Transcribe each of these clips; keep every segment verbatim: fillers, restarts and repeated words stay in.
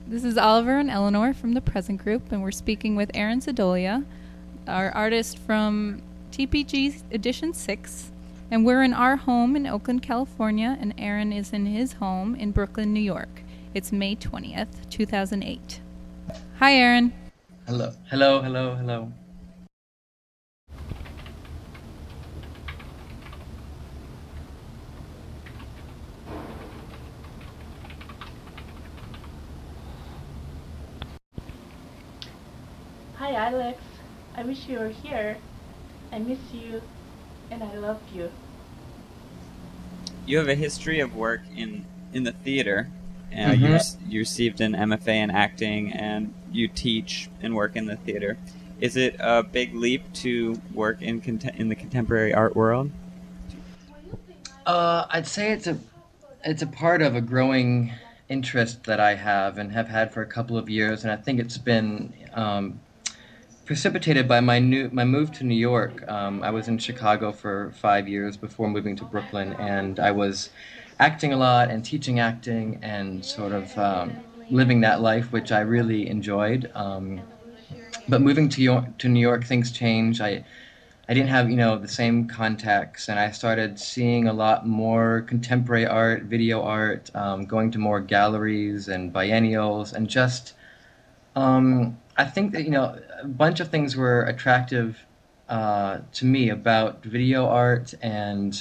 This is Oliver and Eleanor from the Present Group, and we're speaking with Aaron Sedolia, our artist from T P G Edition six. And we're in our home in Oakland, California, and Aaron is in his home in Brooklyn, New York. It's May twentieth, two thousand eight. Hi, Aaron. Hello, hello, hello, hello. Hi Alex, I wish you were here. I miss you and I love you. You have a history of work in, in the theater. Uh, Mm-hmm. you, you received an M F A in acting and you teach and work in the theater. Is it a big leap to work in cont- in the contemporary art world? Uh, I'd say it's a it's a part of a growing interest that I have and have had for a couple of years, and I think it's been um, precipitated by my new my move to New York. Um, I was in Chicago for five years before moving to Brooklyn, and I was acting a lot and teaching acting and sort of um, living that life, which I really enjoyed. Um, but moving to York, to New York, things changed. I I didn't have, you know, the same contacts, and I started seeing a lot more contemporary art, video art, um, going to more galleries and biennials, and just, um, I think that, you know, a bunch of things were attractive uh, to me about video art and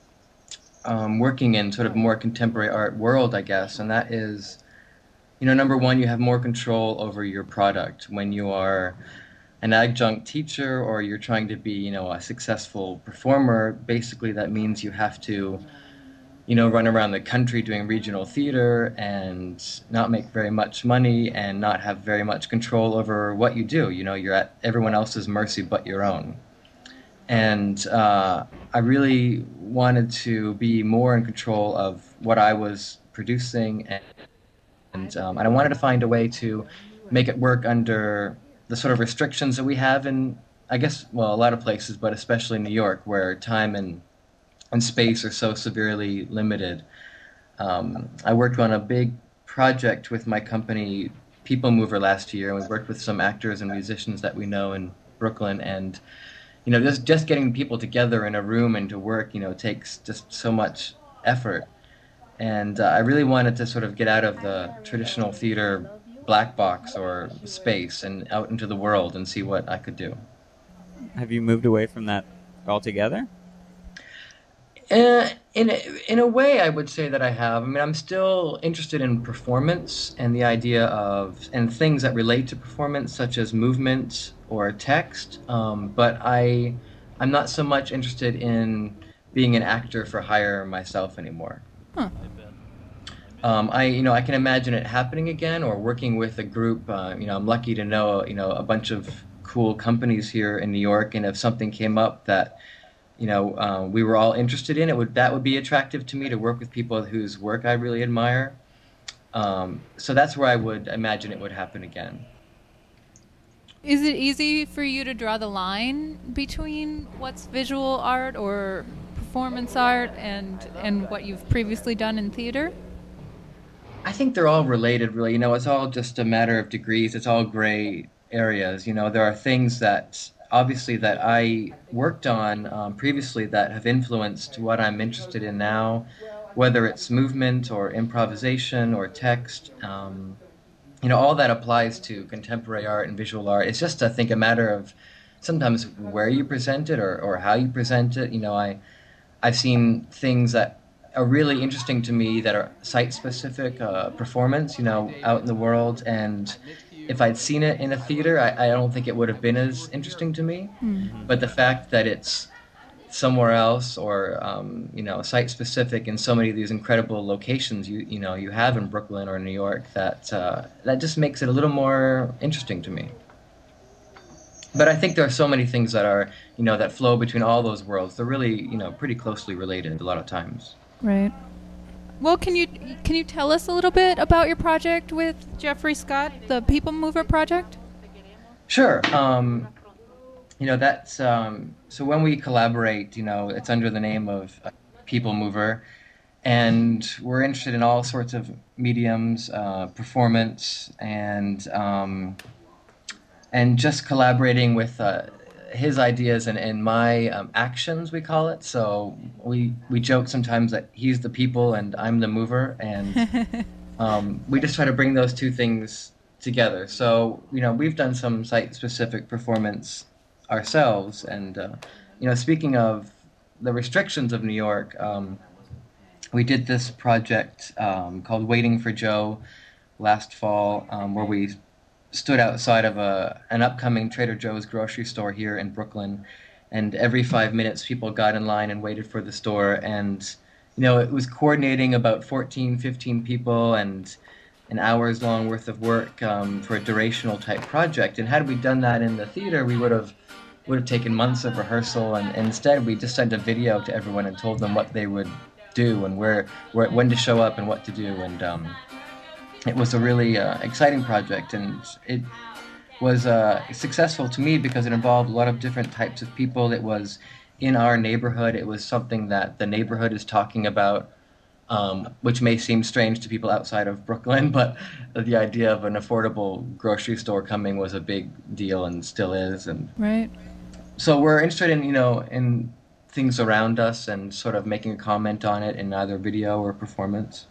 um, working in sort of more contemporary art world, I guess, and that is, you know, number one, you have more control over your product when you are an adjunct teacher or you're trying to be, you know, a successful performer. Basically, that means you have to, you know, run around the country doing regional theater and not make very much money and not have very much control over what you do. You know, you're at everyone else's mercy but your own. And uh, I really wanted to be more in control of what I was producing, and and, um, and I wanted to find a way to make it work under the sort of restrictions that we have in, I guess, well, a lot of places, but especially New York, where time and, and space are so severely limited. Um, I worked on a big project with my company, People Mover, last year, and we worked with some actors and musicians that we know in Brooklyn, and you know, just just getting people together in a room and to work, you know, takes just so much effort. And uh, I really wanted to sort of get out of the traditional theater black box or space and out into the world and see what I could do. Have you moved away from that altogether? Uh, in a, in a way, I would say that I have. I mean, I'm still interested in performance and the idea of and things that relate to performance, such as movement or text. Um, but I I'm not so much interested in being an actor for hire myself anymore. Huh. Um, I, you know, I can imagine it happening again, or working with a group. Uh, you know, I'm lucky to know, you know, a bunch of cool companies here in New York, and if something came up that, you know, uh, we were all interested in, it would that would be attractive to me to work with people whose work I really admire. Um, so that's where I would imagine it would happen again. Is it easy for you to draw the line between what's visual art or performance art and, and what you've previously done in theater? I think they're all related, really. You know, it's all just a matter of degrees. It's all gray areas. You know, there are things that obviously that I worked on um, previously that have influenced what I'm interested in now, whether it's movement or improvisation or text. Um, you know, all that applies to contemporary art and visual art. It's just, I think, a matter of sometimes where you present it or, or how you present it. You know, I I've seen things that are really interesting to me that are site-specific uh, performance, you know, out in the world. And if I'd seen it in a theater, I, I don't think it would have been as interesting to me. Hmm. But the fact that it's somewhere else or, um, you know, site-specific in so many of these incredible locations you you know you have in Brooklyn or New York, that uh, that just makes it a little more interesting to me. But I think there are so many things that are, you know, that flow between all those worlds. They're really, you know, pretty closely related a lot of times. Right. Well, can you can you tell us a little bit about your project with Jeffrey Scott, the People Mover project? Sure. Um, you know, that's um, so when we collaborate, you know, it's under the name of uh, People Mover, and we're interested in all sorts of mediums, uh, performance, and um, and just collaborating with uh, his ideas and, and my um, actions, we call it. So we we joke sometimes that he's the people and I'm the mover, and um, we just try to bring those two things together. So you know, we've done some site-specific performance ourselves, and uh, you know, speaking of the restrictions of New York, um, we did this project um, called Waiting for Joe last fall, um, where we stood outside of a an upcoming Trader Joe's grocery store here in Brooklyn, and every five minutes people got in line and waited for the store, and you know, it was coordinating about fourteen, fifteen people and an hour's long worth of work um, for a durational type project. And had we done that in the theater, we would have would have taken months of rehearsal, and, and instead we just sent a video to everyone and told them what they would do and where, where when to show up and what to do. And um, it was a really uh, exciting project, and it was uh, successful to me because it involved a lot of different types of people. It was in our neighborhood. It was something that the neighborhood is talking about, um, which may seem strange to people outside of Brooklyn, but the idea of an affordable grocery store coming was a big deal and still is. And Right. so we're interested in, you know, in things around us and sort of making a comment on it in either video or performance.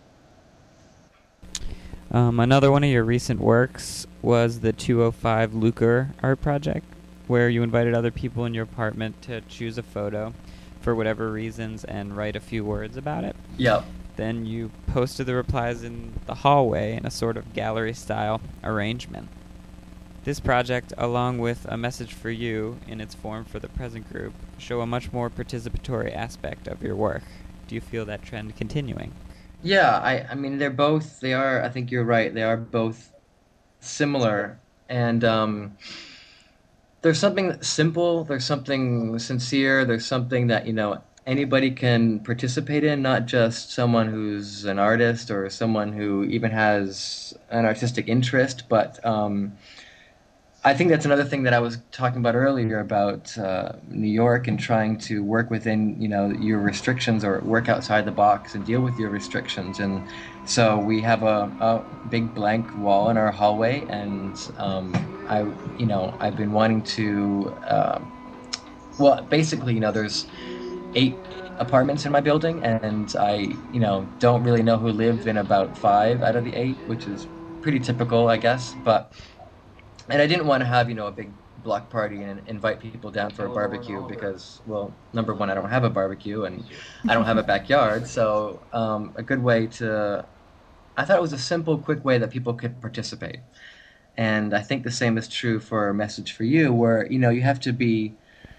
Um, another one of your recent works was the two oh five Lucre art project, where you invited other people in your apartment to choose a photo for whatever reasons and write a few words about it. Yep. Then you posted the replies in the hallway in a sort of gallery-style arrangement. This project, along with A Message for You in its form for the present group, show a much more participatory aspect of your work. Do you feel that trend continuing? Yeah, I, I mean, they're both, they are, I think you're right, they are both similar. And um, there's something simple, there's something sincere, there's something that, you know, anybody can participate in, not just someone who's an artist or someone who even has an artistic interest, but um, I think that's another thing that I was talking about earlier about uh, New York and trying to work within, you know, your restrictions or work outside the box and deal with your restrictions. And so we have a, a big blank wall in our hallway, and um, I, you know, I've been wanting to, uh, well, basically, you know, there's eight apartments in my building, and I, you know, don't really know who live in about five out of the eight, which is pretty typical, I guess, but. And I didn't want to have, you know, a big block party and invite people down for a barbecue because, well, number one, I don't have a barbecue and I don't have a backyard. So um, a good way to, I thought it was a simple, quick way that people could participate. And I think the same is true for A Message for You, where, you know, you have to be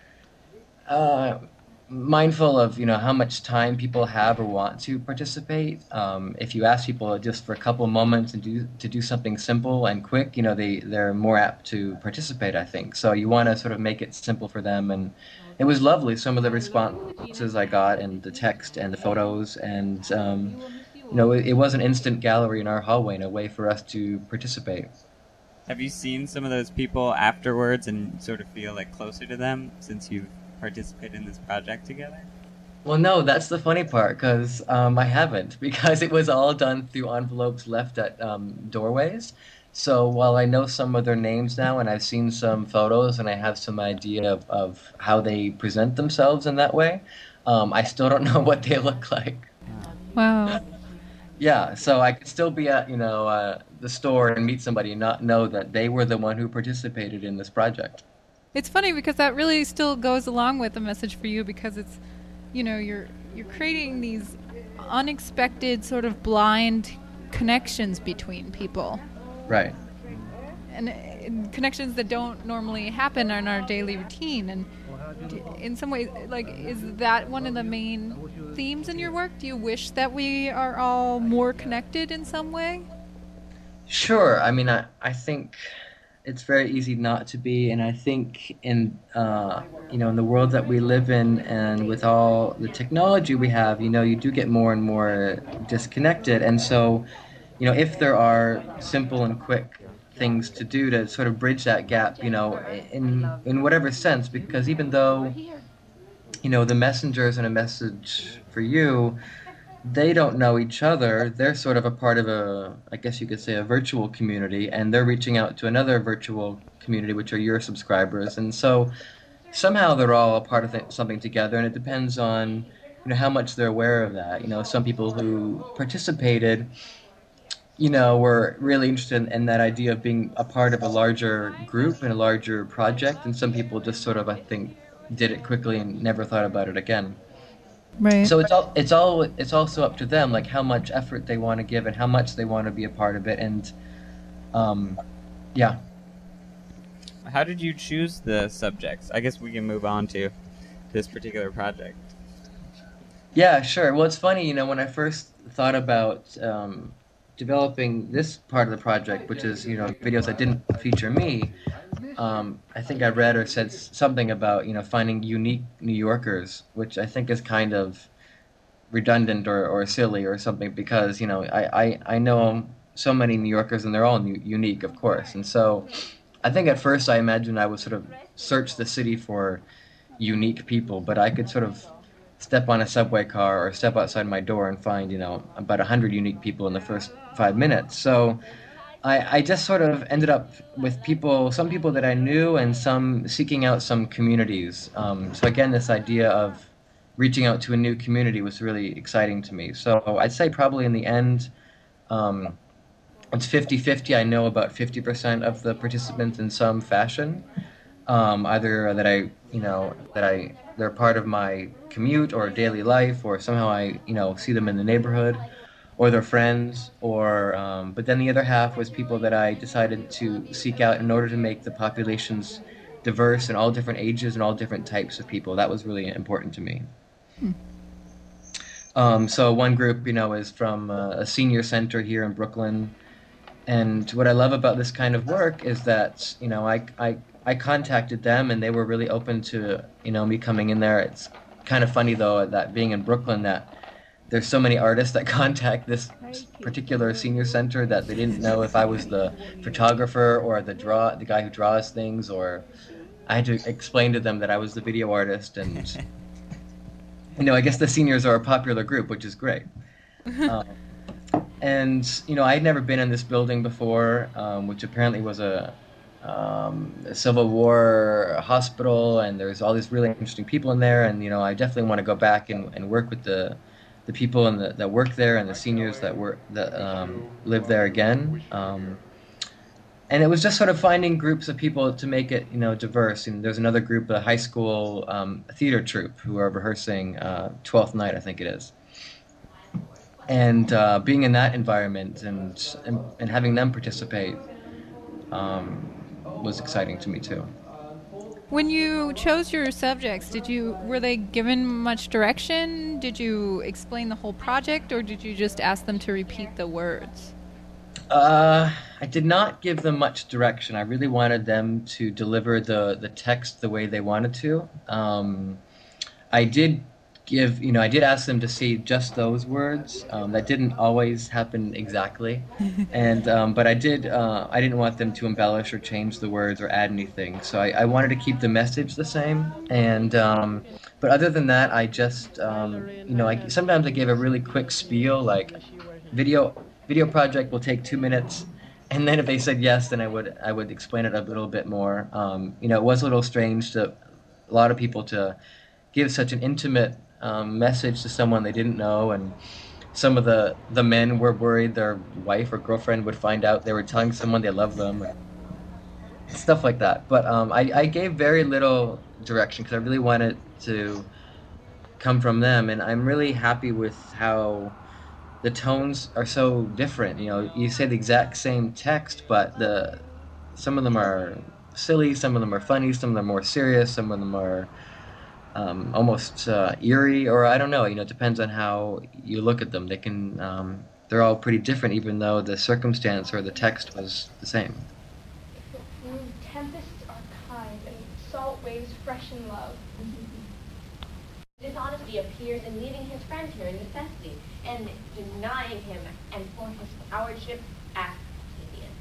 uh, mindful of, you know, how much time people have or want to participate. Um, if you ask people just for a couple moments and do to do something simple and quick, you know, they, they're more apt to participate, I think. So you want to sort of make it simple for them. And it was lovely, some of the responses I got and the text and the photos. And, um, you know, it, it was an instant gallery in our hallway and a way for us to participate. Have you seen some of those people afterwards and sort of feel like closer to them since you've participate in this project together? Well, no, that's the funny part, because um, I haven't, because it was all done through envelopes left at um, doorways. So while I know some of their names now and I've seen some photos and I have some idea of, of how they present themselves in that way, um, I still don't know what they look like. Wow. Yeah, so I could still be at, you know, uh, the store and meet somebody and not know that they were the one who participated in this project. It's funny because that really still goes along with A Message for You, because it's, you know, you're you're creating these unexpected sort of blind connections between people. Right. And, and connections that don't normally happen in our daily routine. And d- in some ways, like, is that one of the main themes in your work? Do you wish that we are all more connected in some way? Sure. I mean, I, I think it's very easy not to be, and I think in uh, you know, in the world that we live in and with all the technology we have, you know, you do get more and more disconnected. And so, you know, if there are simple and quick things to do to sort of bridge that gap, you know, in in whatever sense, because even though, you know, the messengers and A Message for You, they don't know each other. They're sort of a part of a, I guess you could say, a virtual community, and they're reaching out to another virtual community, which are your subscribers. And so somehow they're all a part of th- something together, and it depends on, you know, how much they're aware of that. You know, some people who participated, you know, were really interested in, in that idea of being a part of a larger group and a larger project, and some people just sort of, I think, did it quickly and never thought about it again. Right. So it's all it's all it's also up to them, like how much effort they want to give and how much they want to be a part of it, and um, yeah. How did you choose the subjects? I guess we can move on to this particular project. Yeah, sure. Well, it's funny, you know, when I first thought about um, developing this part of the project, which is, you know, videos that didn't feature me, um, I think I read or said s- something about, you know, finding unique New Yorkers, which I think is kind of redundant or, or silly or something because, you know, I, I, I know so many New Yorkers and they're all new, unique, of course. And so I think at first I imagined I would sort of search the city for unique people, but I could sort of step on a subway car or step outside my door and find, you know, about a hundred unique people in the first five minutes. So I, I just sort of ended up with people, some people that I knew, and some seeking out some communities. Um, so again, this idea of reaching out to a new community was really exciting to me. So I'd say probably in the end, um, it's fifty-fifty. I know about fifty percent of the participants in some fashion, um, either that I, you know, that I they're part of my commute or daily life, or somehow I, you know, see them in the neighborhood, or their friends, or um, but then the other half was people that I decided to seek out in order to make the populations diverse in all different ages and all different types of people. That was really important to me. Um, so one group, you know, is from uh, a senior center here in Brooklyn. And what I love about this kind of work is that, you know, I, I, I contacted them and they were really open to, you know, me coming in there. It's kind of funny, though, that being in Brooklyn, that there's so many artists that contact this particular senior center that they didn't know if I was the photographer or the draw, the guy who draws things, or I had to explain to them that I was the video artist. And, you know, I guess the seniors are a popular group, which is great. Um, and you know, I had never been in this building before, um, which apparently was a, um, a Civil War hospital, and there's all these really interesting people in there. And you know, I definitely want to go back and, and work with the the people and the, that work there and the seniors that work that um, live there again. Um, and it was just sort of finding groups of people to make it, you know, diverse. And there's another group, a high school um, theater troupe, who are rehearsing uh, Twelfth Night, I think it is. And uh, being in that environment and, and and having them participate um, was exciting to me too. When you chose your subjects, did you were they given much direction? Did you explain the whole project, or did you just ask them to repeat the words? Uh, I did not give them much direction. I really wanted them to deliver the, the text the way they wanted to. Um, I did give, you know, I did ask them to see just those words. Um, that didn't always happen exactly, and um, but I did. Uh, I didn't want them to embellish or change the words or add anything. So I, I wanted to keep the message the same. And um, but other than that, I just, um, you know, I sometimes I gave a really quick spiel, like video video project will take two minutes. And then if they said yes, then I would I would explain it a little bit more. Um, you know, it was a little strange to a lot of people to give such an intimate um, message to someone they didn't know, and some of the the men were worried their wife or girlfriend would find out they were telling someone they love them, and stuff like that. But um, I, I gave very little direction because I really wanted to come from them, and I'm really happy with how the tones are so different. You know, you say the exact same text, but the some of them are silly, some of them are funny, some of them are more serious, some of them are um, almost uh, eerie, or I don't know. You know, it depends on how you look at them. They can um, they're all pretty different, even though the circumstance or the text was the same. Tempests are kind, and salt waves freshen love. Dishonesty appears in leaving his friends here in necessity, and denying him, and for his cowardship, act Octavian.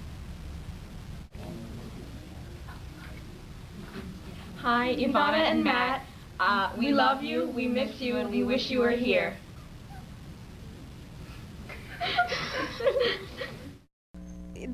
Hi, Ivana and Matt. Uh, we love you, we miss you, and we wish you were here.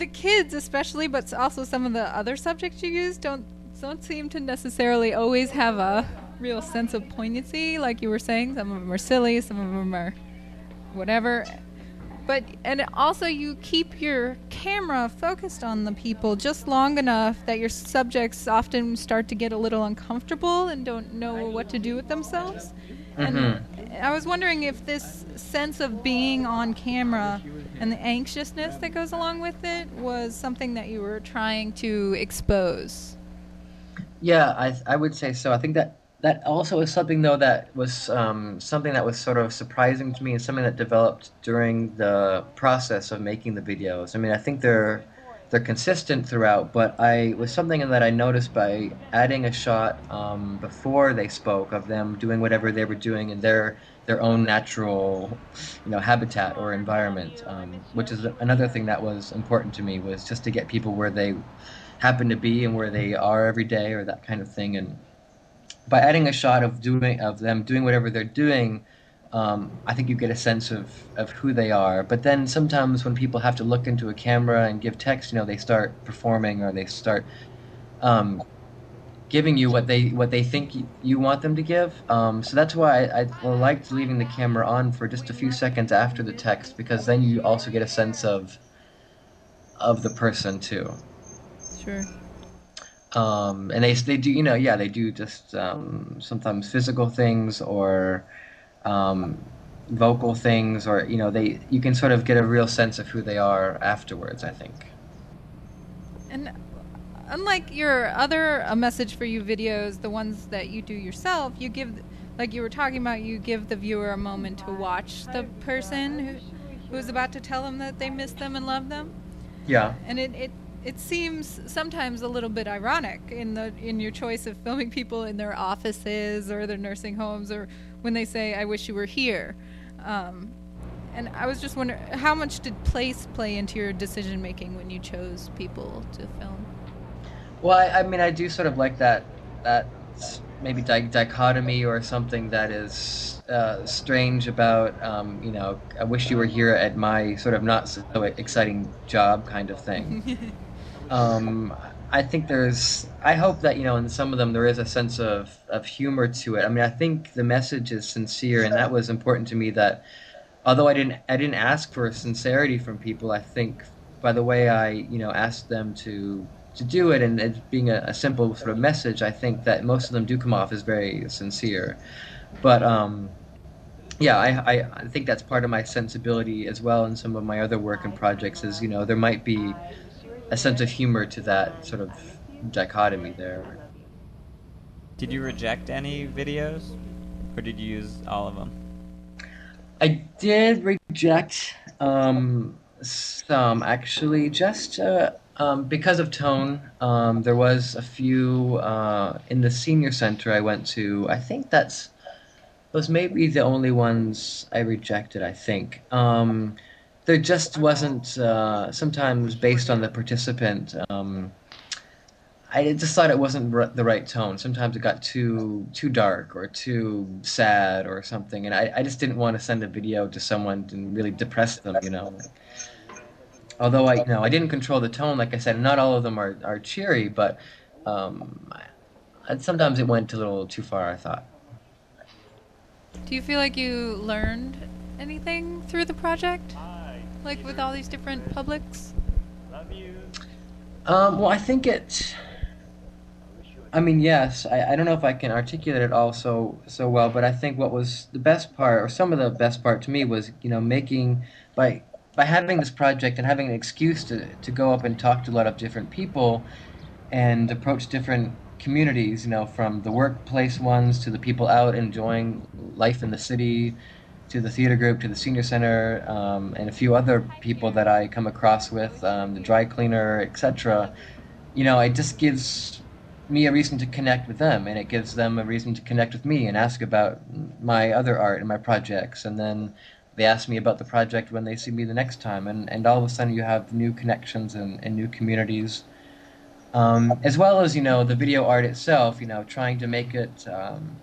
the kids especially, but also some of the other subjects you use don't don't seem to necessarily always have a real sense of poignancy, like you were saying. Some of them are silly, some of them are whatever. But and also you keep your camera focused on the people just long enough that your subjects often start to get a little uncomfortable and don't know what to do with themselves. Mm-hmm. And I was wondering if this sense of being on camera and the anxiousness that goes along with it was something that you were trying to expose. Yeah, I I would say so. I think that that also is something, though, that was um, something that was sort of surprising to me, and something that developed during the process of making the videos. I mean, I think they're they're consistent throughout, but I was something that I noticed by adding a shot um, before they spoke of them doing whatever they were doing in their their own natural, you know, habitat or environment, um, which is another thing that was important to me, was just to get people where they happen to be and where they are every day, or that kind of thing. And by adding a shot of doing of them doing whatever they're doing, um, I think you get a sense of, of who they are. But then sometimes when people have to look into a camera and give text, you know, they start performing, or they start um, giving you what they what they think you want them to give. Um, so that's why I, I liked leaving the camera on for just a few seconds after the text, because then you also get a sense of of the person too. Sure. Um, and they they do, you know, yeah, they do just um, sometimes physical things, or um, vocal things, or, you know, they you can sort of get a real sense of who they are afterwards, I think. And unlike your other A Message for You videos, the ones that you do yourself, you give, like you were talking about, you give the viewer a moment to watch the person who who's about to tell them that they miss them and love them. Yeah. And it, it It seems sometimes a little bit ironic in the in your choice of filming people in their offices or their nursing homes, or when they say, "I wish you were here." Um, and I was just wondering, how much did place play into your decision making when you chose people to film? Well, I, I mean, I do sort of like that that maybe di- dichotomy or something that is uh, strange about, um, you know, I wish you were here at my sort of not so exciting job kind of thing. Um, I think there's, I hope that, you know, in some of them there is a sense of, of humor to it. I mean, I think the message is sincere, and that was important to me, that although I didn't, I didn't ask for sincerity from people, I think by the way I, you know, asked them to, to do it, and it being a, a simple sort of message, I think that most of them do come off as very sincere. But, um, yeah, I, I, I think that's part of my sensibility as well in some of my other work and projects, is, you know, there might be a sense of humor to that sort of dichotomy there. Did you reject any videos, or did you use all of them? I did reject um, some, actually, just uh, um, because of tone. Um, there was a few uh, in the senior center I went to. I think that's those may be the only ones I rejected, I think. Um, there just wasn't, uh, sometimes based on the participant, um, I just thought it wasn't r- the right tone. Sometimes it got too too dark or too sad or something, and I, I just didn't want to send a video to someone and really depress them, you know. Although I, you know, I didn't control the tone, like I said, not all of them are, are cheery, but um, I, sometimes it went a little too far, I thought. Do you feel like you learned anything through the project? Like with all these different publics? Um, well, I think it... I mean, yes. I, I don't know if I can articulate it all so so well, but I think what was the best part, or some of the best part to me, was, you know, making... By by having this project and having an excuse to, to go up and talk to a lot of different people and approach different communities, you know, from the workplace ones to the people out enjoying life in the city, to the theater group, to the senior center, um, and a few other people that I come across with, um, the dry cleaner, et cetera. You know, it just gives me a reason to connect with them, and it gives them a reason to connect with me and ask about my other art and my projects. And then they ask me about the project when they see me the next time, and, and all of a sudden you have new connections and, and new communities. Um, as well as, you know, the video art itself, you know, trying to make it um,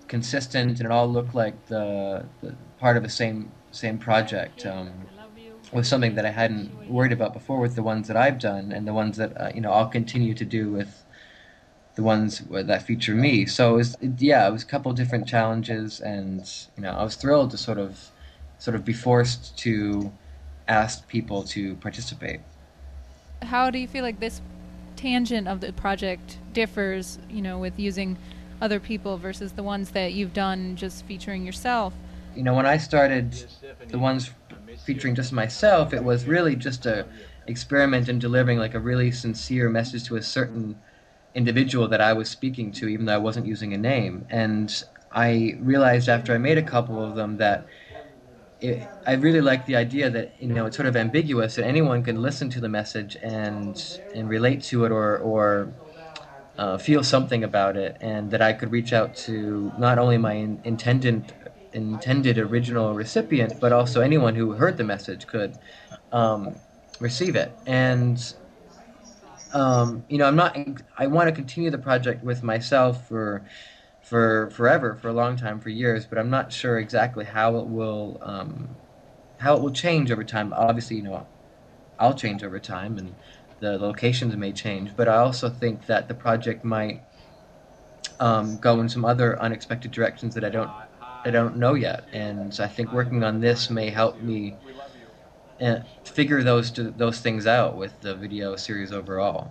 consistent and it all look like the, the part of the same same project. Um, was something that I hadn't worried about before with the ones that I've done, and the ones that uh, you know I'll continue to do with the ones that feature me. So it was, it, yeah, it was a couple of different challenges, and you know I was thrilled to sort of sort of be forced to ask people to participate. How do you feel like this tangent of the project differs, you know, with using other people versus the ones that you've done just featuring yourself? You know, when I started the ones featuring just myself, it was really just a experiment in delivering like a really sincere message to a certain individual that I was speaking to, even though I wasn't using a name. And I realized after I made a couple of them that it, I really liked the idea that, you know, it's sort of ambiguous, that anyone can listen to the message and and relate to it, or or uh, feel something about it, and that I could reach out to not only my in, intended intended original recipient, but also anyone who heard the message could um, receive it. And um, you know, I'm not. I want to continue the project with myself for. for forever, for a long time, for years, but I'm not sure exactly how it will um, how it will change over time. Obviously, you know, I'll change over time, and the locations may change, but I also think that the project might um, go in some other unexpected directions that I don't I don't know yet, and I think working on this may help me uh, figure those those things out with the video series overall.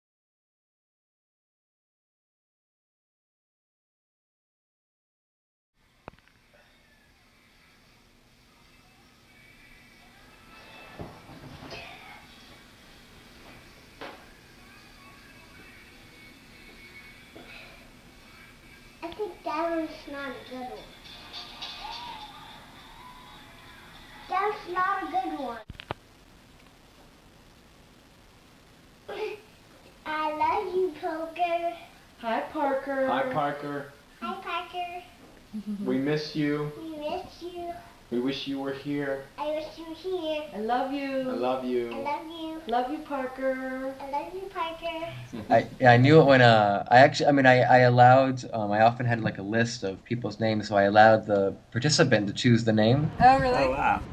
I think that one's not a good one. That's not a good one. I love you, Poker. Hi, Parker. Hi, Parker. Hi, Parker. We miss you. We miss you. We wish you were here. I wish you were here. I love you. I love you. I love you. Love you, Parker. I love you, Parker. I yeah, I knew it when uh I actually I mean I I allowed um I often had like a list of people's names, so I allowed the participant to choose the name. Oh, really? Oh, wow.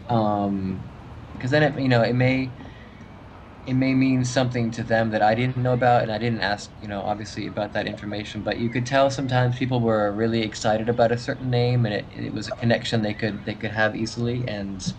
Um, because then it you know it may it may mean something to them that I didn't know about, and I didn't ask, you know, obviously about that information. But you could tell sometimes people were really excited about a certain name, and it, it was a connection they could they could have easily, and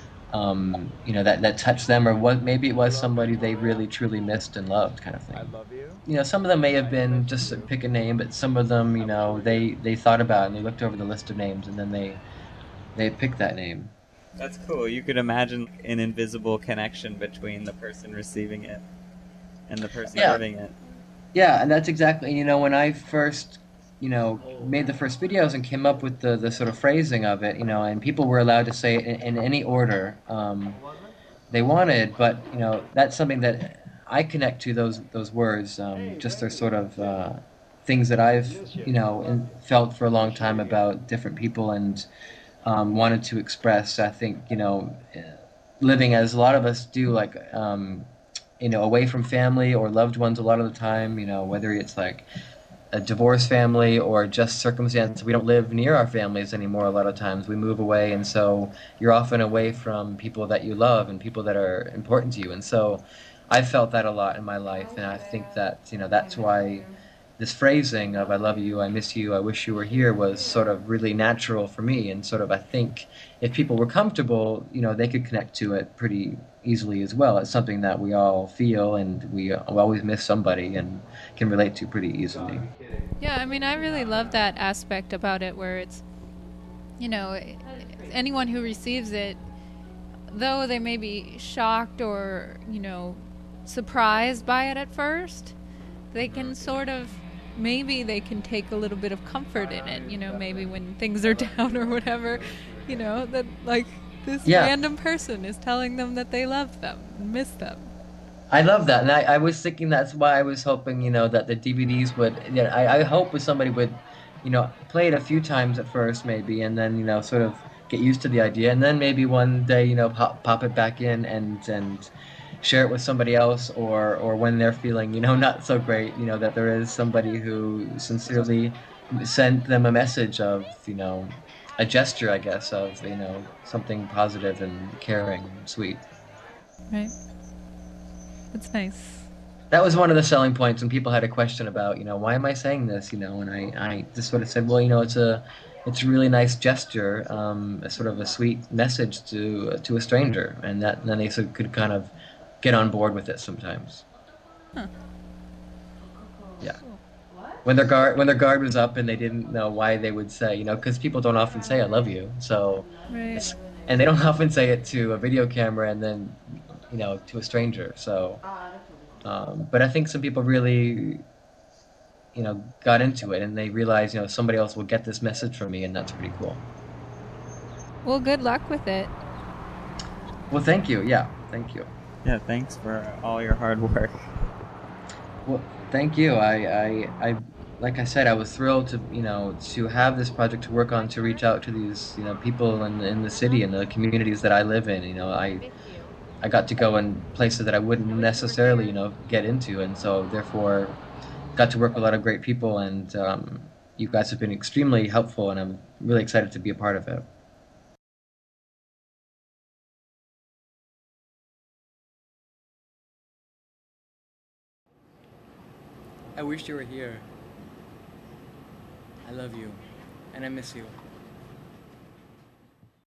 um, you know that that touched them, or what maybe it was somebody they really truly missed and loved, kind of thing. I love you. You know, some of them may have been just to pick a name, but some of them, you know, they they thought about it and they looked over the list of names, and then they they picked that name. That's cool. You could imagine an invisible connection between the person receiving it and the person Yeah. giving it. Yeah, and that's exactly, you know, when I first, you know, made the first videos and came up with the, the sort of phrasing of it, you know, and people were allowed to say it in, in any order um, they wanted, but, you know, that's something that I connect to, those those words, um, just they're sort of uh, things that I've, you know, in, felt for a long time about different people and um, wanted to express. I think, you know, living as a lot of us do, like, um, you know, away from family or loved ones a lot of the time, you know, whether it's like a divorced family or just circumstance. We don't live near our families anymore a lot of times. We move away, and so you're often away from people that you love and people that are important to you. And so I've felt that a lot in my life, and I think that, you know, that's why this phrasing of I love you, I miss you, I wish you were here was sort of really natural for me, and sort of I think if people were comfortable, you know, they could connect to it pretty easily as well. It's something that we all feel, and we always miss somebody and can relate to pretty easily. Yeah, I mean, I really love that aspect about it where it's, you know, anyone who receives it, though they may be shocked or, you know, surprised by it at first, they can sort of, maybe they can take a little bit of comfort in it, you know, maybe when things are down or whatever, you know, that like this Yeah. random person is telling them that they love them and miss them. I love that, and I, I was thinking that's why I was hoping, you know, that the D V Ds would, yeah, I, I hope somebody would, you know, play it a few times at first maybe, and then, you know, sort of get used to the idea, and then maybe one day, you know, pop, pop it back in and and share it with somebody else, or or when they're feeling, you know, not so great, you know, that there is somebody who sincerely sent them a message of, you know, a gesture, I guess, of, you know, something positive and caring and sweet. Right. That's nice. That was one of the selling points when people had a question about, you know, why am I saying this, you know, and I, I just sort of said, well, you know, it's a, it's a really nice gesture, um, a sort of a sweet message to to a stranger, and that and then they sort of could kind of get on board with it sometimes. Huh. Yeah. When their guard when their guard was up and they didn't know why they would say, you know, because people don't often say "I love you," so Right. it's, and they don't often say it to a video camera and then, you know, to a stranger. So, um, but I think some people really, you know, got into it and they realized, you know, somebody else will get this message from me, and that's pretty cool. Well, good luck with it. Well, thank you. Yeah, thank you. Yeah, thanks for all your hard work. Well, thank you. I, I, I, like I said, I was thrilled to, you know, to have this project to work on, to reach out to these, you know, people in in the city and the communities that I live in. You know, I, I got to go in places that I wouldn't necessarily, you know, get into, and so therefore, got to work with a lot of great people, and um, you guys have been extremely helpful, and I'm really excited to be a part of it. I wish you were here. I love you, and I miss you.